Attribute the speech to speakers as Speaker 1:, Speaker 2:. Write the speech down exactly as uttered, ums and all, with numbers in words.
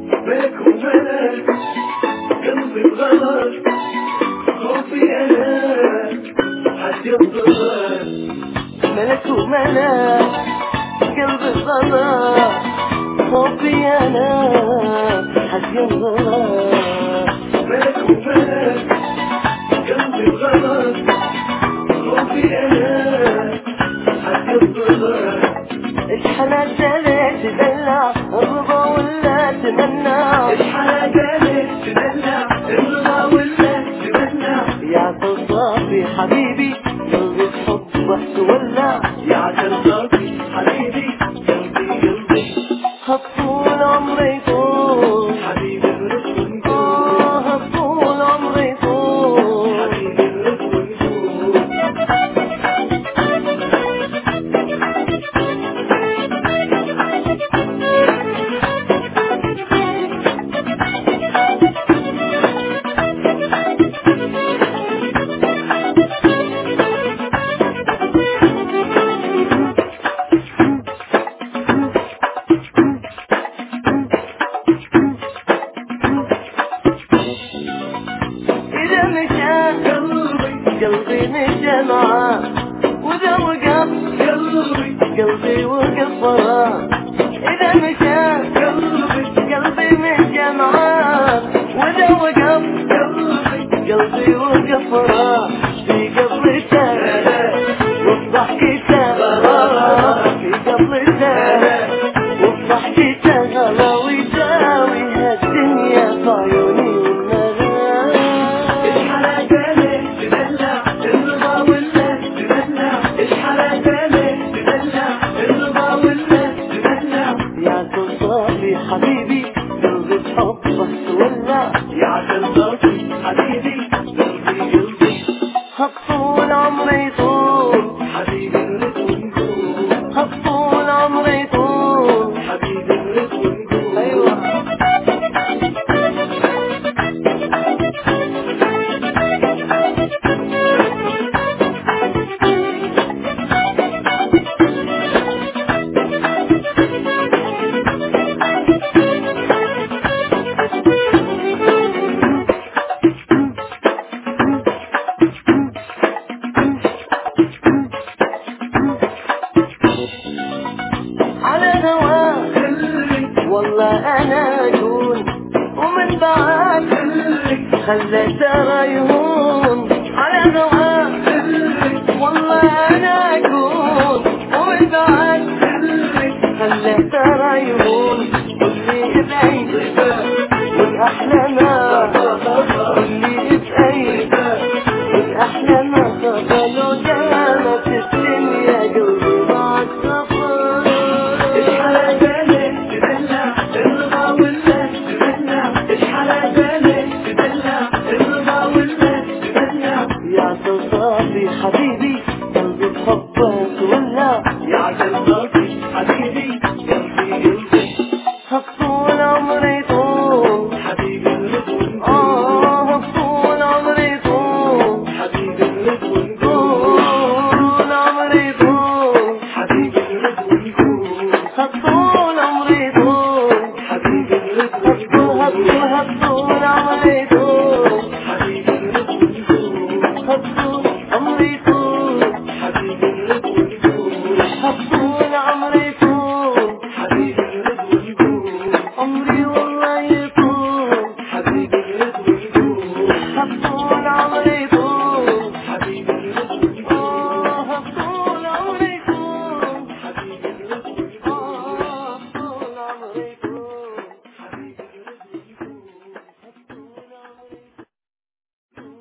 Speaker 1: ملك وملك قلبي بغلط خوفي أنا حد ينظر. ملك وملك قلبي بغلط خوفي أنا حد ينظر. ملك وملك قلبي بغلط خوفي أنا حد ينظر. اشحال جالك تدلع الرضا ولا تمنى؟ اشحال جالك تدلع الرضا ولا تمنى؟ يا صافي حبيبي قلبي بحبك تولع. يا صافي حبيبي قلبي قلبي هطول عمري طول حبيبي نروح ونقول. هطول عمري طول حبيبي نروح ونقول. قلبي مشى معاه وإذا وقف قلبي قلبي وقف وراه. إذا مشى قلبي قلبي مشى معاه وإذا وقف قلبي قلبي وقف وراه. في قبرته وفي ضحكته في قبرته وفي ضحكته غلا ويداوي هالدنيا في عيوني حبيبي قلبي بحبك تولع. يا صافي حبيبي قلبي قلبي هطول عمري طول حبيبي نروح ونقول. هطول عمري طول حبيبي نروح ونقول. أيوة والله أنا أكون ومن بعد خليت ريهون على نواك. والله أنا أكون ومن بعد خليت ريهون. واللي بعيد والأحلى ما واللي بعيد والأحلى ما قبلوا جامت الدنيا قلبي بعد سفر. يا صافي حبيبي قلبي بحبك تولع. يا صافي حبيبي قلبي قلبي هطول عمري طول حبيبي نروح ونقول. اه هطول عمري طول حبيبي نروح ونقول. هطول عمري طول حبيبي نروح ونقول. هطول عمري طول حبيبي نروح ونقول. هطول هطول عمري طول حبيبي نروح ونقول. هطول عمري طول حبيبي نروح ونقول. هطول عمري طول حبيبي نروح ونقول. عمري والله يطول حبيبي نروح ونقول. هطول عمري طول